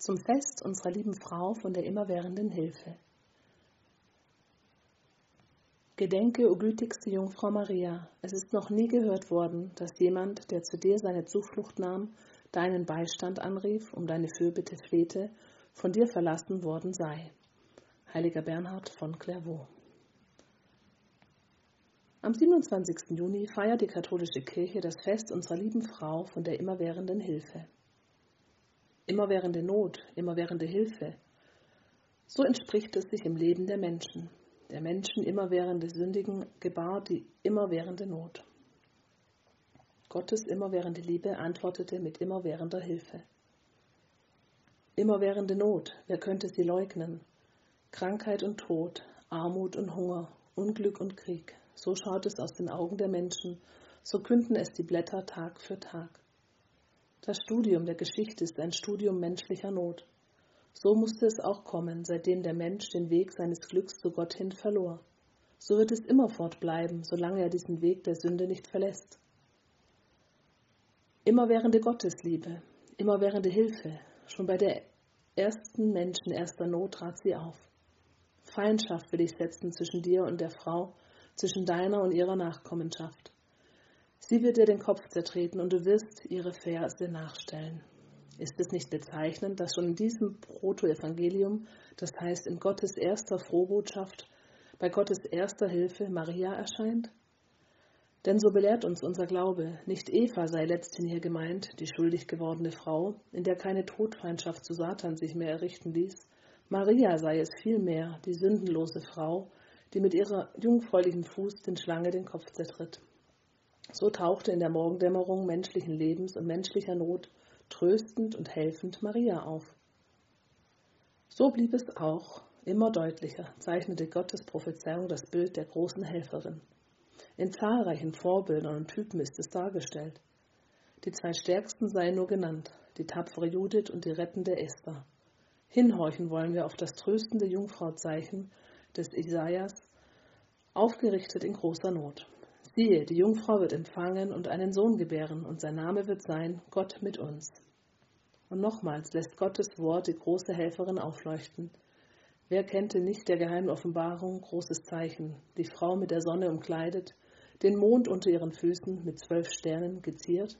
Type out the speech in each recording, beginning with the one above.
zum Fest unserer lieben Frau von der immerwährenden Hilfe. Gedenke, o gütigste Jungfrau Maria, es ist noch nie gehört worden, dass jemand, der zu dir seine Zuflucht nahm, deinen Beistand anrief, um deine Fürbitte flehte, von dir verlassen worden sei. Heiliger Bernhard von Clairvaux. Am 27. Juni feiert die katholische Kirche das Fest unserer lieben Frau von der immerwährenden Hilfe. Immerwährende Not, immerwährende Hilfe. So entspricht es sich im Leben der Menschen immerwährende Sündigen gebahrt die immerwährende Not. Gottes immerwährende Liebe antwortete mit immerwährender Hilfe. Immerwährende Not, wer könnte sie leugnen? Krankheit und Tod, Armut und Hunger, Unglück und Krieg, so schaut es aus den Augen der Menschen, so künden es die Blätter Tag für Tag. Das Studium der Geschichte ist ein Studium menschlicher Not. So musste es auch kommen, seitdem der Mensch den Weg seines Glücks zu Gott hin verlor. So wird es immerfort bleiben, solange er diesen Weg der Sünde nicht verlässt. Immerwährende Gottesliebe, immerwährende Hilfe, schon bei der ersten Menschen erster Not trat sie auf. Feindschaft will ich setzen zwischen dir und der Frau, zwischen deiner und ihrer Nachkommenschaft. Sie wird dir den Kopf zertreten und du wirst ihre Verse nachstellen. Ist es nicht bezeichnend, dass schon in diesem Protoevangelium, das heißt in Gottes erster Frohbotschaft, bei Gottes erster Hilfe Maria erscheint? Denn so belehrt uns unser Glaube, nicht Eva sei letzthin hier gemeint, die schuldig gewordene Frau, in der keine Todfeindschaft zu Satan sich mehr errichten ließ. Maria sei es vielmehr, die sündenlose Frau, die mit ihrer jungfräulichen Fuß den Schlange den Kopf zertritt. So tauchte in der Morgendämmerung menschlichen Lebens und menschlicher Not tröstend und helfend Maria auf. So blieb es auch, immer deutlicher, zeichnete Gottes Prophezeiung das Bild der großen Helferin. In zahlreichen Vorbildern und Typen ist es dargestellt. Die zwei stärksten seien nur genannt, die tapfere Judith und die rettende Esther. Hinhorchen wollen wir auf das tröstende Jungfrauzeichen des Isaias, aufgerichtet in großer Not. Siehe, die Jungfrau wird empfangen und einen Sohn gebären, und sein Name wird sein, Gott mit uns. Und nochmals lässt Gottes Wort die große Helferin aufleuchten. Wer kennte nicht der geheimen Offenbarung, großes Zeichen, die Frau mit der Sonne umkleidet, den Mond unter ihren Füßen mit 12 Sternen geziert?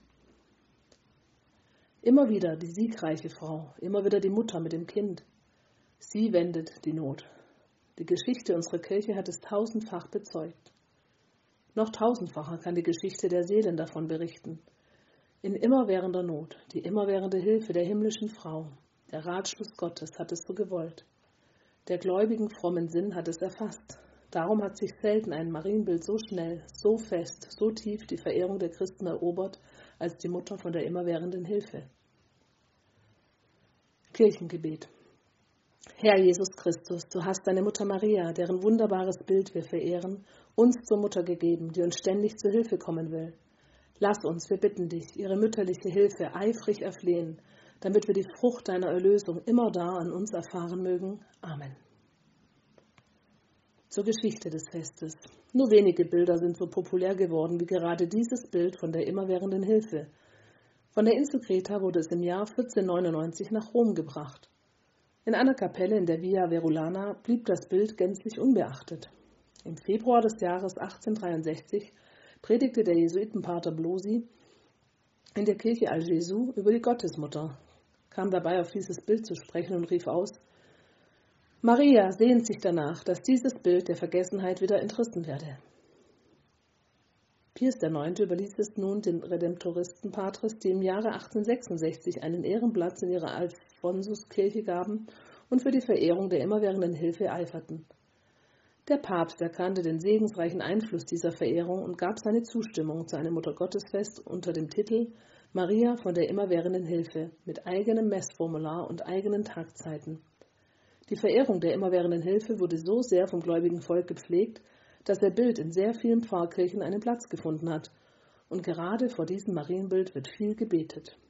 Immer wieder die siegreiche Frau, immer wieder die Mutter mit dem Kind. Sie wendet die Not. Die Geschichte unserer Kirche hat es 1000-fach bezeugt. Noch 1000-facher kann die Geschichte der Seelen davon berichten. In immerwährender Not, die immerwährende Hilfe der himmlischen Frau, der Ratschluss Gottes hat es so gewollt. Der gläubigen frommen Sinn hat es erfasst. Darum hat sich selten ein Marienbild so schnell, so fest, so tief die Verehrung der Christen erobert, als die Mutter von der immerwährenden Hilfe. Kirchengebet. Herr Jesus Christus, du hast deine Mutter Maria, deren wunderbares Bild wir verehren, uns zur Mutter gegeben, die uns ständig zur Hilfe kommen will. Lass uns, wir bitten dich, ihre mütterliche Hilfe eifrig erflehen, damit wir die Frucht deiner Erlösung immer da an uns erfahren mögen. Amen. Zur Geschichte des Festes. Nur wenige Bilder sind so populär geworden wie gerade dieses Bild von der immerwährenden Hilfe. Von der Insel Kreta wurde es im Jahr 1499 nach Rom gebracht. In einer Kapelle in der Via Verulana blieb das Bild gänzlich unbeachtet. Im Februar des Jahres 1863 predigte der Jesuitenpater Blosi in der Kirche Al Gesù über die Gottesmutter, kam dabei auf dieses Bild zu sprechen und rief aus: Maria sehnt sich danach, dass dieses Bild der Vergessenheit wieder entrissen werde. Pius IX. Überließ es nun den Redemptoristenpatres, die im Jahre 1866 einen Ehrenplatz in ihrer Alfonsuskirche gaben und für die Verehrung der immerwährenden Hilfe eiferten. Der Papst erkannte den segensreichen Einfluss dieser Verehrung und gab seine Zustimmung zu einem Muttergottesfest unter dem Titel Maria von der immerwährenden Hilfe mit eigenem Messformular und eigenen Tagzeiten. Die Verehrung der immerwährenden Hilfe wurde so sehr vom gläubigen Volk gepflegt, dass ihr Bild in sehr vielen Pfarrkirchen einen Platz gefunden hat. Und gerade vor diesem Marienbild wird viel gebetet.